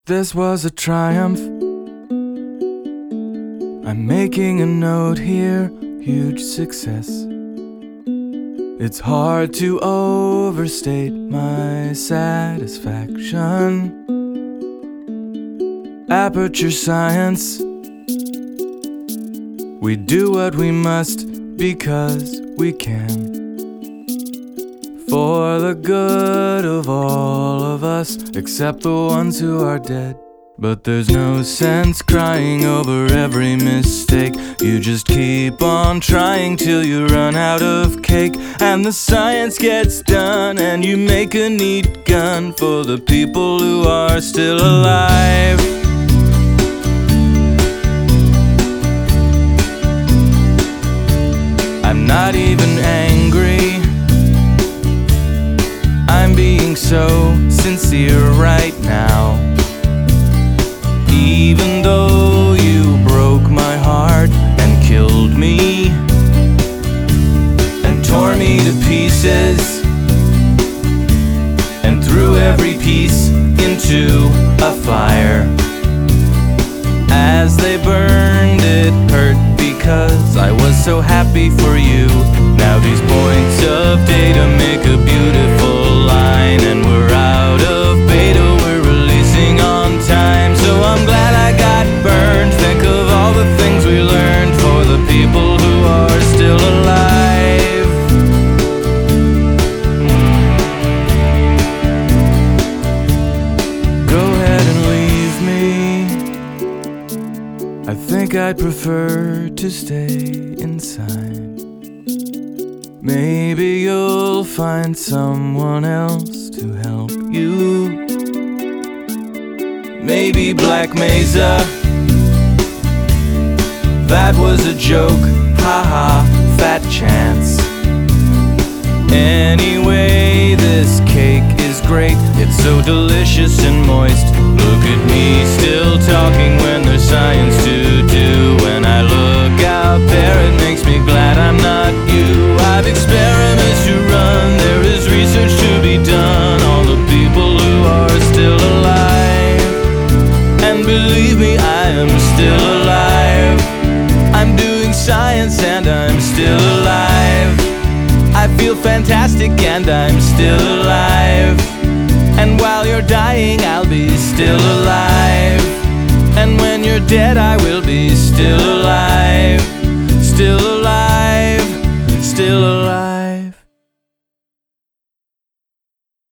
This was a triumph. I'm making a note here, huge success. It's hard to overstate my satisfaction. Aperture Science. We do what we must because we can, for the good of all of us, except the ones who are dead. But there's no sense crying over every mistake. You just keep on trying till you run out of cake, and the science gets done, and you make a neat gun for the people who are still alive. I'm not even angry, I'm being so sincere right now. Even though you broke my heart and killed me and tore me to pieces and threw every piece into a fire, as they burned it hurt because I was so happy for you. Now these points of data make a beautiful line, and we're out of beta, we're releasing on time. So I'm glad I got burned. Think of all the things we learned for the people who are still alive. Go ahead and leave me. I think I'd prefer to stay inside. Maybe you'll find someone else to help you. Maybe Black Mesa. That was a joke, haha, fat chance. Anyway, this cake is great. It's so delicious and moist. Look at me still talking when there's science to do. When I look out there, it makes me glad I'm not you. I've experiments to run, there is research to be done. All the people who are still alive, and believe me, I am still alive. I'm doing science and I'm still alive. I feel fantastic and I'm still alive. And while you're dying, I'll be still alive. And when you're dead, I will be still alive. Still alive.